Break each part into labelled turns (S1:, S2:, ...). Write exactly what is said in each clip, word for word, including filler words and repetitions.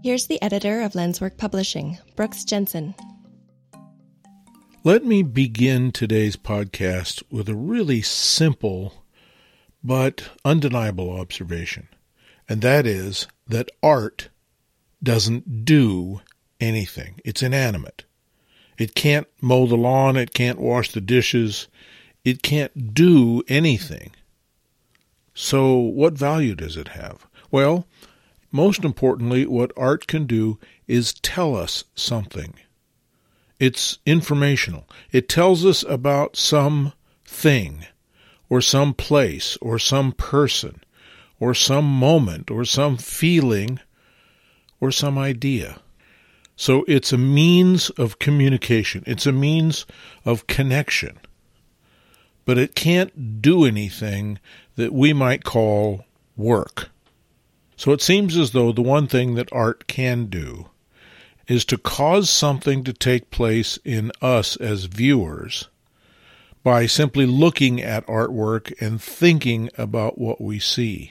S1: Here's the editor of Lenswork Publishing, Brooks Jensen.
S2: Let me begin today's podcast with a really simple but undeniable observation, and that is that art doesn't do anything. It's inanimate. It can't mow the lawn, it can't wash the dishes, it can't do anything. So what value does it have? Well, most importantly, what art can do is tell us something. It's informational. It tells us about some thing, or some place, or some person, or some moment, or some feeling, or some idea. So it's a means of communication. It's a means of connection. But it can't do anything that we might call work. So it seems as though the one thing that art can do is to cause something to take place in us as viewers by simply looking at artwork and thinking about what we see.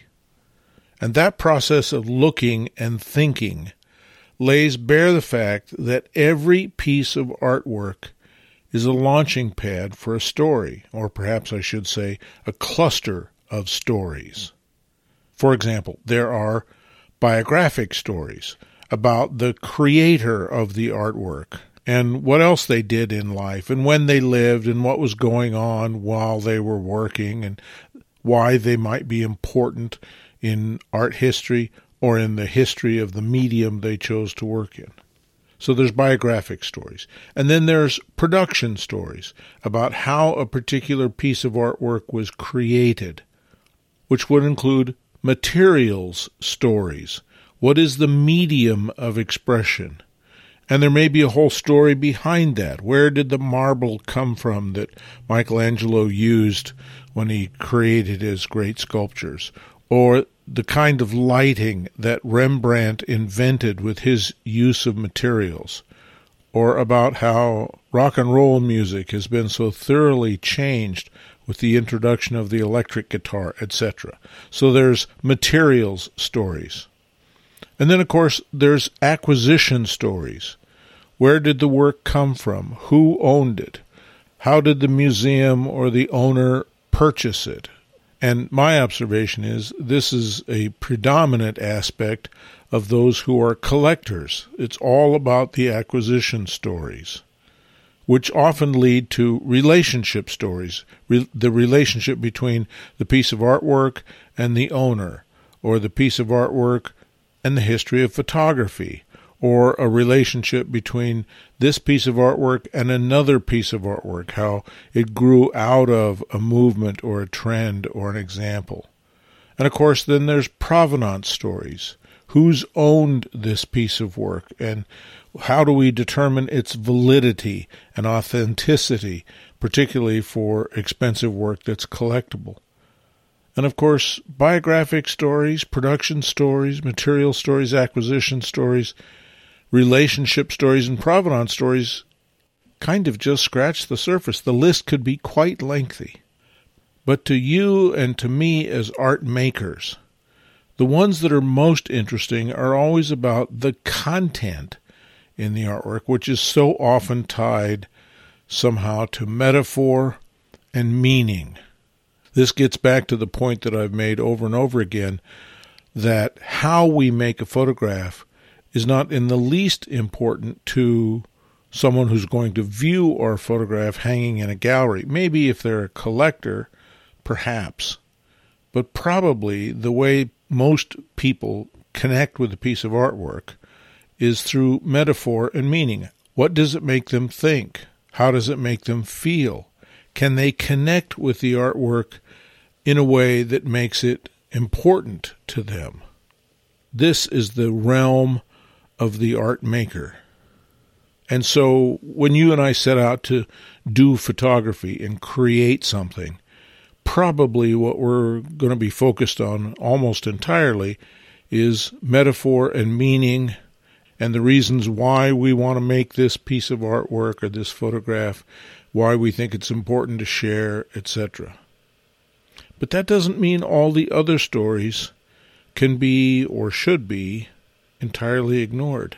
S2: And that process of looking and thinking lays bare the fact that every piece of artwork is a launching pad for a story, or perhaps I should say a cluster of stories. For example, there are biographic stories about the creator of the artwork and what else they did in life and when they lived and what was going on while they were working and why they might be important in art history or in the history of the medium they chose to work in. So there's biographic stories. And then there's production stories about how a particular piece of artwork was created, which would include materials stories. What is the medium of expression? And there may be a whole story behind that. Where did the marble come from that Michelangelo used when he created his great sculptures? Or the kind of lighting that Rembrandt invented with his use of materials? Or about how rock and roll music has been so thoroughly changed with the introduction of the electric guitar, et cetera. So there's materials stories. And then, of course, there's acquisition stories. Where did the work come from? Who owned it? How did the museum or the owner purchase it? And my observation is this is a predominant aspect of those who are collectors. It's all about the acquisition stories, which often lead to relationship stories, re- the relationship between the piece of artwork and the owner, or the piece of artwork and the history of photography, or a relationship between this piece of artwork and another piece of artwork, how it grew out of a movement or a trend or an example. And of course, then there's provenance stories. Who's owned this piece of work, and how do we determine its validity and authenticity, particularly for expensive work that's collectible? And of course, biographic stories, production stories, material stories, acquisition stories, relationship stories, and provenance stories kind of just scratch the surface. The list could be quite lengthy. But to you and to me as art makers, the ones that are most interesting are always about the content in the artwork, which is so often tied somehow to metaphor and meaning. This gets back to the point that I've made over and over again, that how we make a photograph is not in the least important to someone who's going to view our photograph hanging in a gallery. Maybe if they're a collector, perhaps. But probably the way most people connect with a piece of artwork is through metaphor and meaning. What does it make them think? How does it make them feel? Can they connect with the artwork in a way that makes it important to them? This is the realm of the art maker. And so when you and I set out to do photography and create something, probably what we're going to be focused on almost entirely is metaphor and meaning and the reasons why we want to make this piece of artwork or this photograph, why we think it's important to share, et cetera. But that doesn't mean all the other stories can be or should be entirely ignored.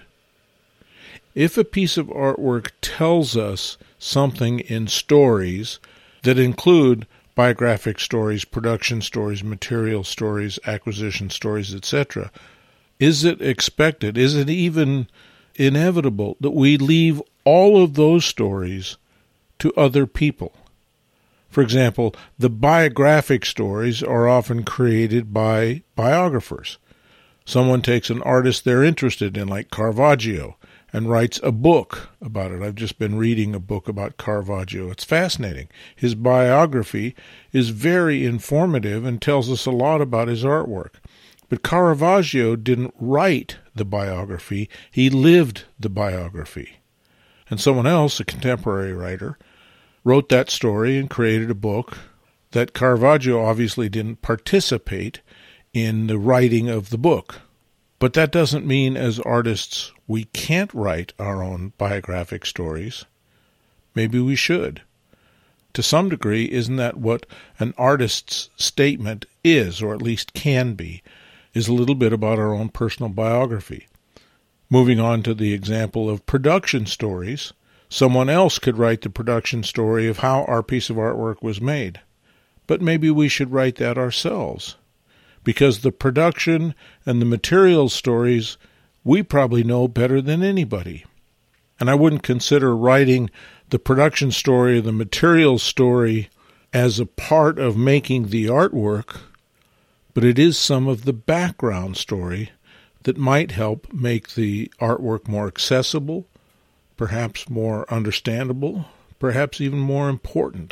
S2: If a piece of artwork tells us something in stories that include biographic stories, production stories, material stories, acquisition stories, et cetera, is it expected, is it even inevitable that we leave all of those stories to other people? For example, the biographic stories are often created by biographers. Someone takes an artist they're interested in, like Caravaggio, and writes a book about it. I've just been reading a book about Caravaggio. It's fascinating. His biography is very informative and tells us a lot about his artwork. But Caravaggio didn't write the biography. He lived the biography. And someone else, a contemporary writer, wrote that story and created a book that Caravaggio obviously didn't participate in the writing of the book. But that doesn't mean as artists we can't write our own biographic stories. Maybe we should. To some degree, isn't that what an artist's statement is, or at least can be, is a little bit about our own personal biography? Moving on to the example of production stories, someone else could write the production story of how our piece of artwork was made. But maybe we should write that ourselves, because the production and the material stories we probably know better than anybody. And I wouldn't consider writing the production story or the material story as a part of making the artwork, but it is some of the background story that might help make the artwork more accessible, perhaps more understandable, perhaps even more important.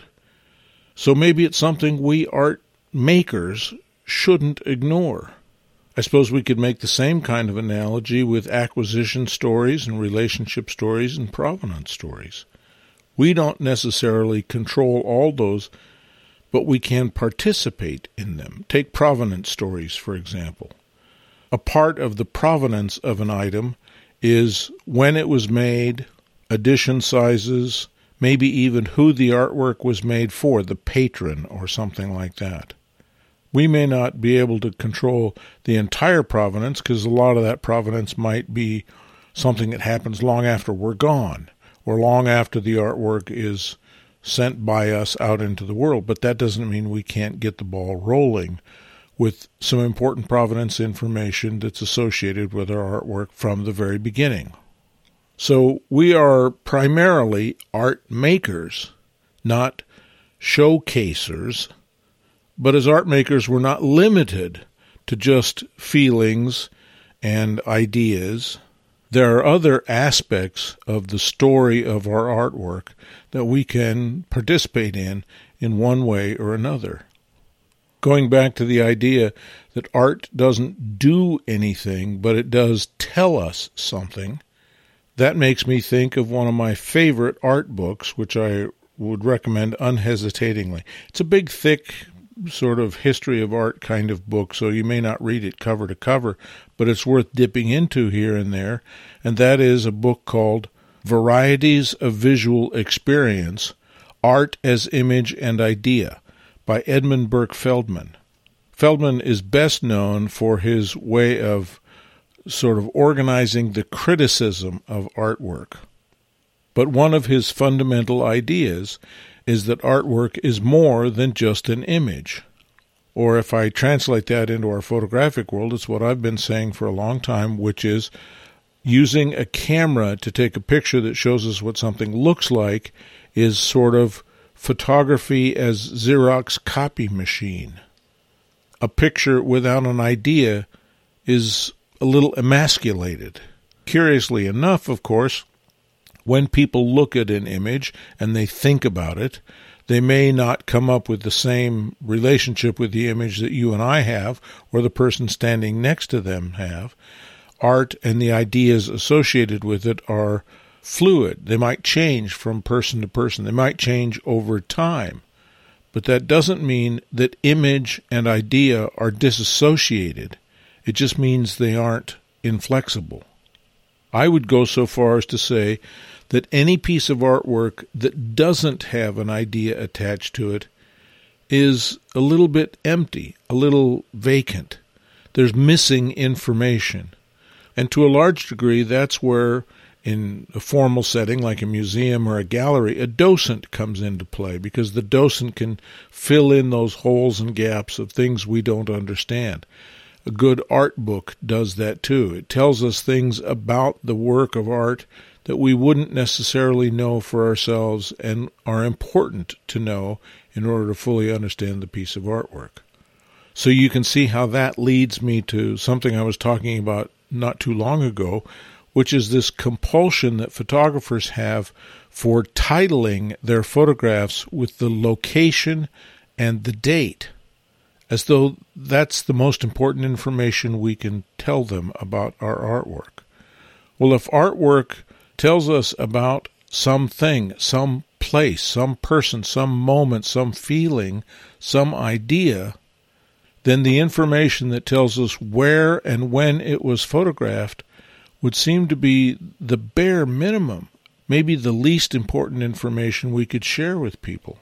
S2: So maybe it's something we art makers shouldn't ignore. I suppose we could make the same kind of analogy with acquisition stories and relationship stories and provenance stories. We don't necessarily control all those, but we can participate in them. Take provenance stories, for example. A part of the provenance of an item is when it was made, edition sizes, maybe even who the artwork was made for, the patron or something like that. We may not be able to control the entire provenance because a lot of that provenance might be something that happens long after we're gone or long after the artwork is sent by us out into the world. But that doesn't mean we can't get the ball rolling with some important provenance information that's associated with our artwork from the very beginning. So we are primarily art makers, not showcasers. But as art makers, we're not limited to just feelings and ideas. There are other aspects of the story of our artwork that we can participate in in one way or another. Going back to the idea that art doesn't do anything, but it does tell us something, that makes me think of one of my favorite art books, which I would recommend unhesitatingly. It's a big, thick, sort of history of art kind of book, so you may not read it cover to cover, but it's worth dipping into here and there, and that is a book called Varieties of Visual Experience, Art as Image and Idea by Edmund Burke Feldman. Feldman is best known for his way of sort of organizing the criticism of artwork. But one of his fundamental ideas is that artwork is more than just an image. Or if I translate that into our photographic world, it's what I've been saying for a long time, which is using a camera to take a picture that shows us what something looks like is sort of photography as Xerox copy machine. A picture without an idea is a little emasculated. Curiously enough, of course, when people look at an image and they think about it, they may not come up with the same relationship with the image that you and I have or the person standing next to them have. Art and the ideas associated with it are fluid. They might change from person to person. They might change over time. But that doesn't mean that image and idea are disassociated. It just means they aren't inflexible. I would go so far as to say that any piece of artwork that doesn't have an idea attached to it is a little bit empty, a little vacant. There's missing information. And to a large degree, that's where, in a formal setting like a museum or a gallery, a docent comes into play, because the docent can fill in those holes and gaps of things we don't understand. A good art book does that too. It tells us things about the work of art that we wouldn't necessarily know for ourselves and are important to know in order to fully understand the piece of artwork. So you can see how that leads me to something I was talking about not too long ago, which is this compulsion that photographers have for titling their photographs with the location and the date, as though that's the most important information we can tell them about our artwork. Well, if artwork tells us about something, some place, some person, some moment, some feeling, some idea, then the information that tells us where and when it was photographed would seem to be the bare minimum, maybe the least important information we could share with people.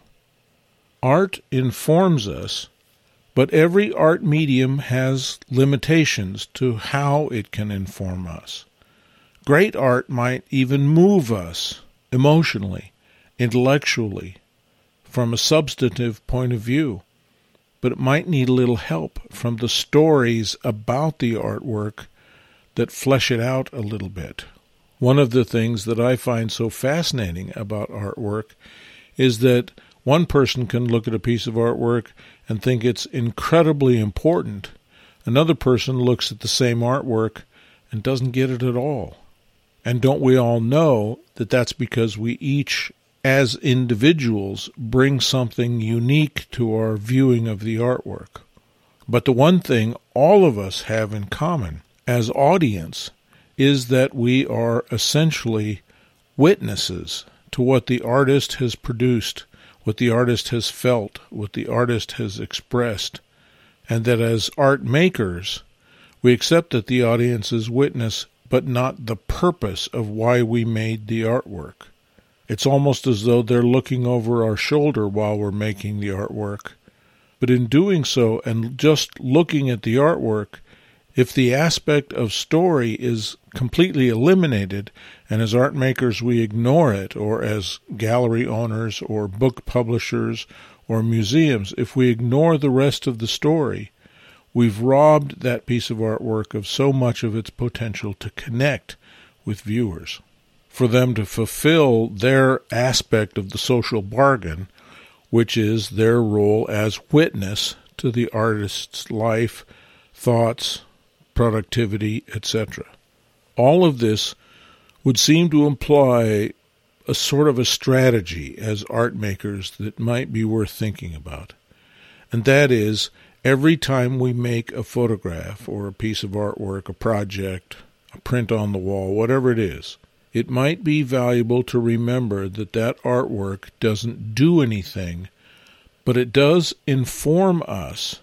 S2: Art informs us, but every art medium has limitations to how it can inform us. Great art might even move us emotionally, intellectually, from a substantive point of view, but it might need a little help from the stories about the artwork that flesh it out a little bit. One of the things that I find so fascinating about artwork is that one person can look at a piece of artwork and think it's incredibly important. Another person looks at the same artwork and doesn't get it at all. And don't we all know that that's because we each, as individuals, bring something unique to our viewing of the artwork? But the one thing all of us have in common as audience is that we are essentially witnesses to what the artist has produced, what the artist has felt, what the artist has expressed, and that as art makers, we accept that the audience is witness, but not the purpose of why we made the artwork. It's almost as though they're looking over our shoulder while we're making the artwork. But in doing so, and just looking at the artwork, if the aspect of story is completely eliminated, and as art makers we ignore it, or as gallery owners or book publishers or museums, if we ignore the rest of the story, we've robbed that piece of artwork of so much of its potential to connect with viewers, for them to fulfill their aspect of the social bargain, which is their role as witness to the artist's life, thoughts, productivity, et cetera. All of this would seem to imply a sort of a strategy as art makers that might be worth thinking about. And that is, every time we make a photograph or a piece of artwork, a project, a print on the wall, whatever it is, it might be valuable to remember that that artwork doesn't do anything, but it does inform us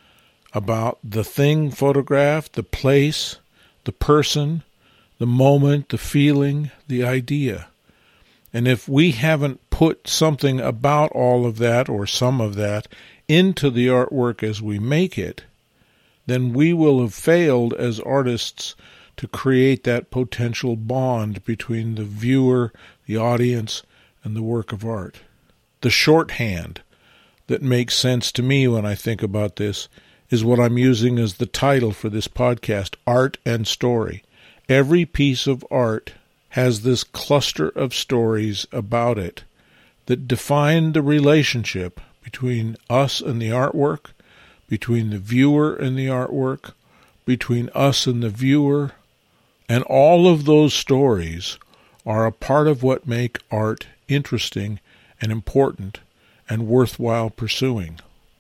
S2: about the thing photographed, the place, the person, the moment, the feeling, the idea. And if we haven't put something about all of that or some of that into the artwork as we make it, then we will have failed as artists to create that potential bond between the viewer, the audience, and the work of art. The shorthand that makes sense to me when I think about this is what I'm using as the title for this podcast, Art and Story. Every piece of art has this cluster of stories about it that define the relationship between us and the artwork, between the viewer and the artwork, between us and the viewer, and all of those stories are a part of what make art interesting and important and worthwhile pursuing.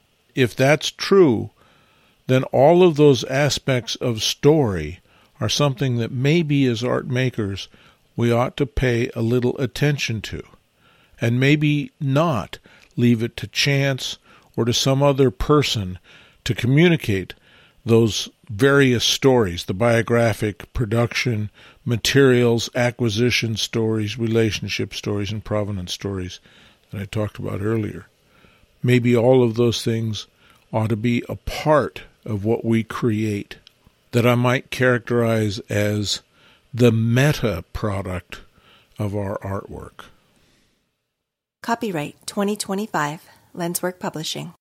S2: If that's true, then all of those aspects of story are something that maybe as art makers we ought to pay a little attention to, and maybe not leave it to chance or to some other person to communicate those various stories, the biographic, production, materials, acquisition stories, relationship stories, and provenance stories that I talked about earlier. Maybe all of those things ought to be a part of what we create. that I might characterize as the meta product of our artwork.
S1: Copyright twenty twenty-five, Lenswork Publishing.